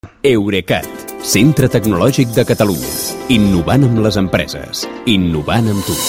Eurecat, centre tecnològic de Catalunya. Innovant amb les empreses. Innovant amb tu.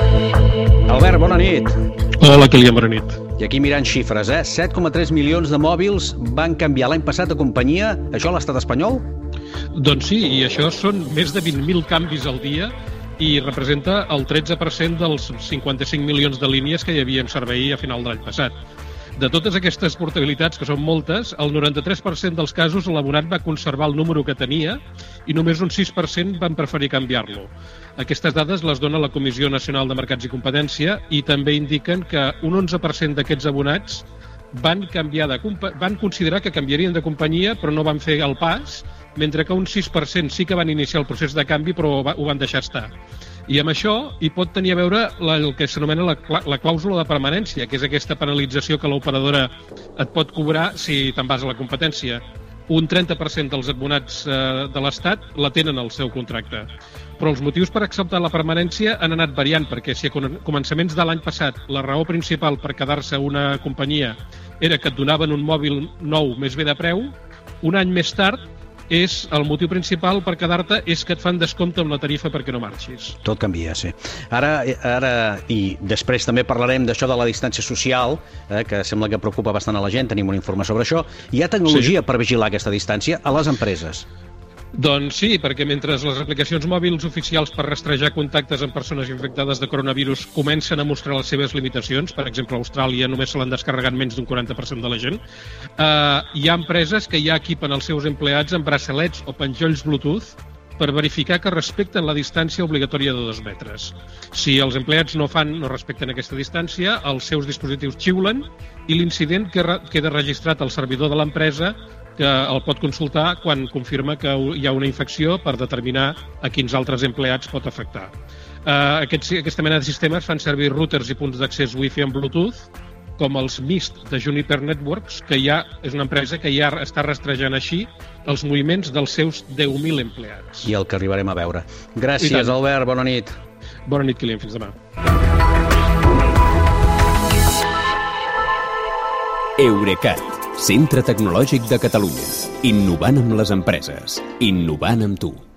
Albert, bona nit. Hola, Kilian, bona nit. I aquí mirant xifres, 7,3 milions de mòbils van canviar l'any passat de companyia. Això a l'estat espanyol? Doncs sí, i això són més de 20.000 canvis al dia i representa el 13% dels 55 milions de línies que hi havia en servei a final de l'any passat. De totes aquestes portabilitats, que són moltes, el 93% dels casos l'abonat va conservar el número que tenia i només un 6% van preferir canviar-lo. Aquestes dades les dona la Comissió Nacional de Mercats i Competència i també indiquen que un 11% d'aquests abonats van considerar que canviarien de companyia però no van fer el pas, mentre que un 6% sí que van iniciar el procés de canvi però ho van deixar estar. I amb això hi pot tenir a veure el que s'anomena la clàusula de permanència, que és aquesta penalització que l'operadora et pot cobrar si te'n vas a la competència. Un 30% dels abonats de l'Estat la tenen al seu contracte. Però els motius per acceptar la permanència han anat variant, perquè si a començaments de l'any passat la raó principal per quedar-se a una companyia era que et donaven un mòbil nou més bé de preu, un any més tard el motiu principal per quedar-te és que et fan descompte amb la tarifa perquè no marxis. Tot canvia, sí. Ara i després també parlarem d'això de la distància social, que sembla que preocupa bastant a la gent, tenim un informe sobre això. Hi ha tecnologia per vigilar aquesta distància a les empreses? Doncs sí, perquè mentre les aplicacions mòbils oficials per rastrejar contactes amb persones infectades de coronavirus comencen a mostrar les seves limitacions, per exemple a Austràlia només se l'han descarregat menys d'un 40% de la gent, hi ha empreses que ja equipen els seus empleats amb braçalets o penjolls Bluetooth per verificar que respecten la distància obligatòria de 2 metres. Si els empleats no respecten aquesta distància, els seus dispositius xiulen i l'incident queda registrat al servidor de l'empresa, que el pot consultar quan confirma que hi ha una infecció per determinar a quins altres empleats pot afectar. Aquesta mena de sistemes fan servir routers i punts d'accés Wi-Fi amb Bluetooth, com els Mist de Juniper Networks, que és una empresa que ja està rastrejant així els moviments dels seus 10.000 empleats. I el que arribarem a veure. Gràcies, Albert. Bona nit. Bona nit, Kilian. Fins demà. Eurecat, centre tecnològic de Catalunya. Innovant amb les empreses. Innovant amb tu.